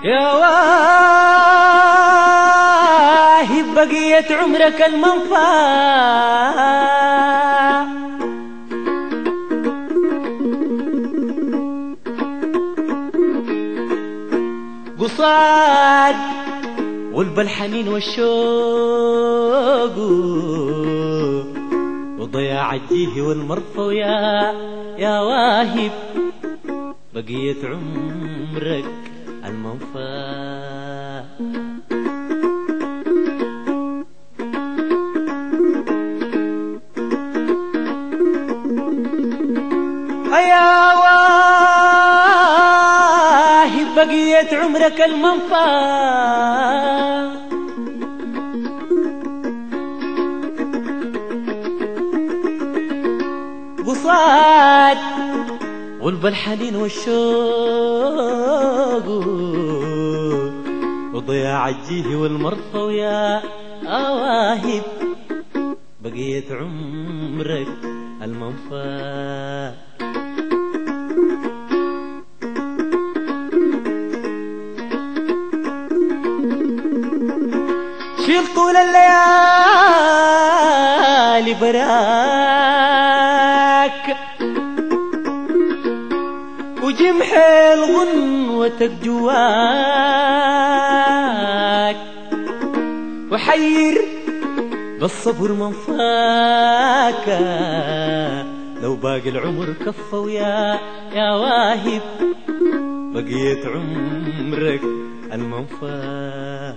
يا واهب بقية عمرك المنفى قصاد والبالحنين والشوق وضياع الجيه والمرفى يا واهب بقية عمرك المنفى يا واهب بقية عمرك المنفى قصاد والبالحنين والشوق وضياع الجيه والمرفى ويا واهب بقية عمرك المنفى شيل طول الليالي براك وجمح الغنوتك جواك وحير بالصبر منفاك لو باقي العمر كفى يا واهب بقية عمرك المنفى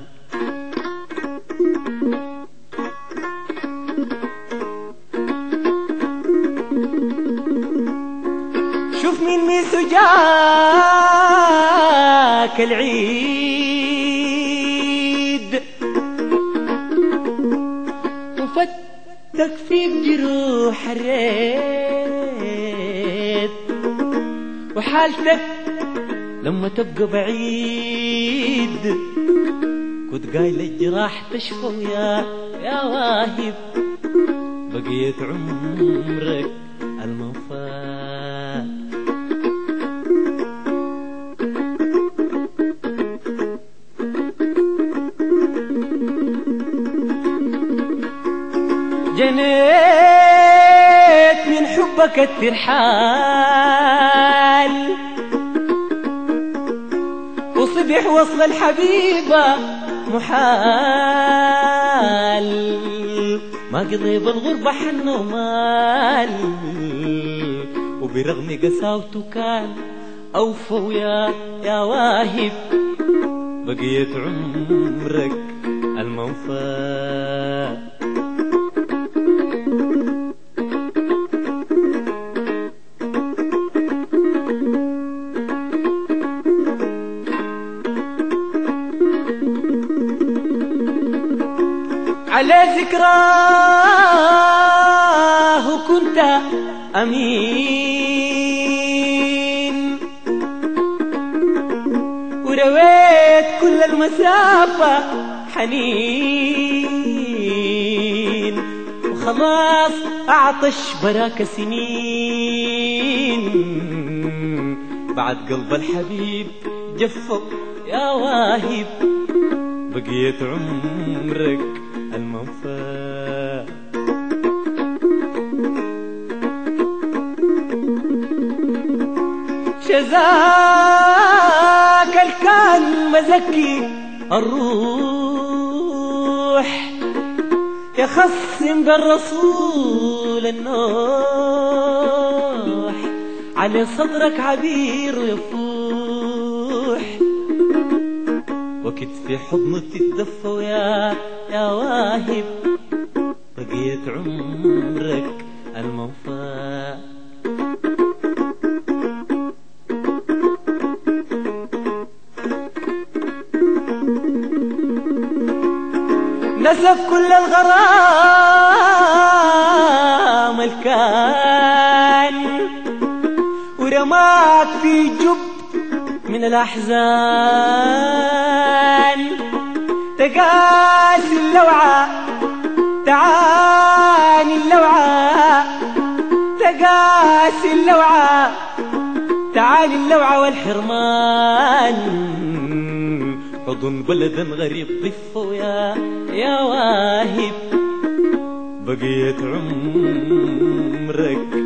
شوف مين سجاك العيد وفتك في جروح الريت وحالتك لما تبقى بعيد كنت قايل الجراح تشفى يا واهب بقية عمرك المنفى جنيت من حبك الترحال وصبح وصل الحبيبة محال ما قضي بالغربة حن ومال وبرغم قساوته كان أوفى يا واهب بقية عمرك المنفى على ذكراه كنت أمين ورويت كل المسافة حنين وخلاص أعطش براك سنين بعد قلب الحبيب جفوا يا واهب بقية عمرك المنفى شذاك الكان مزكي الروح يخصم بالرسول النوح على صدرك عبير ويفوح وكت في حضنه تتدفى يا واهب بقية عمرك المنفى نسف كل الغرام الكان ورماك في جب من الأحزان تقاسي اللوعة تعاني اللوعة تقاسي اللوعة تعالي اللوعة والحرمان حضن بلد غريب ضفه يا واهب بقيت عمرك